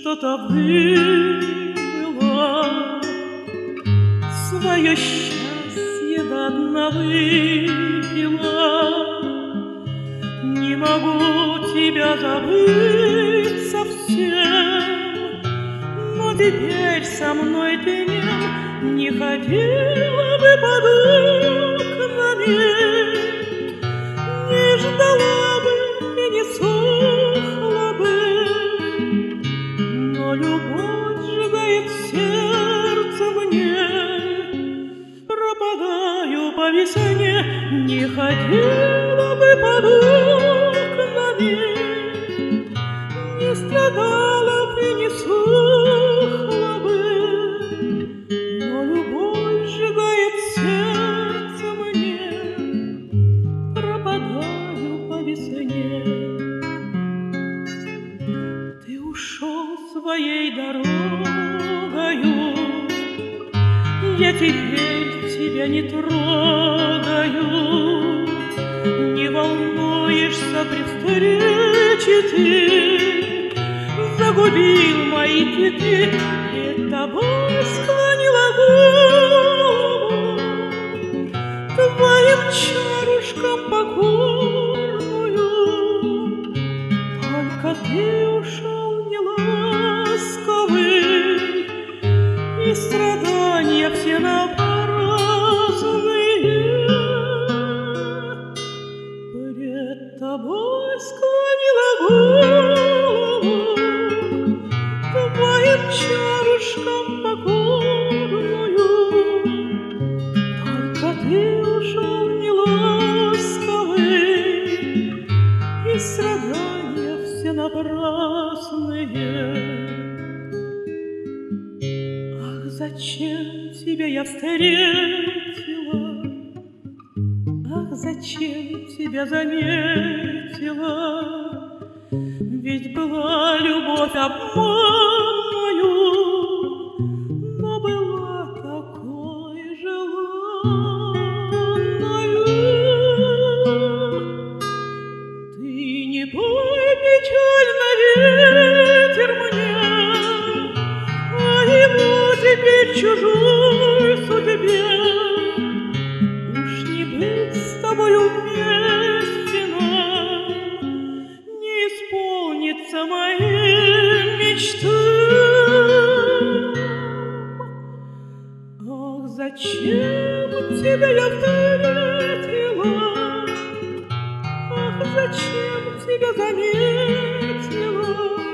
что-то было, свое счастье до дна выпила. Не могу тебя забыть совсем, но теперь со мной ты не ходила бы под окнами, не ждала бы и не сохла бы. Но любовь сжигает сердце мне, пропадаю по весне, не ходила бы под окнами, не страдала бы, не сохла бы. Но любовь сжигает сердце мне, пропадаю по весне. Ты ушел своей дорогою, я теперь тебя не трогаю. Не волнуешься при встрече ты, загубил мои цветы, пред тобой склонила голову, твоим чарушкам покорную. Только ты ушел неласковый, и страдания все напрасные. Пред тобой склонила голову, твоим чарушкам покорную. Только ты ушел неласковый, и страдания все напрасные. Ах, зачем тебя я встретила? Ах, зачем тебя заметила? Ведь была любовь обманною, но была такой желанною. Ты не пой печально, ветер мне, а ему теперь чужой судьбе. Уж не быть с тобою вместе нам, не исполнится моим мечтам. Ах, зачем тебя я встретила? Ах, зачем тебя заметила?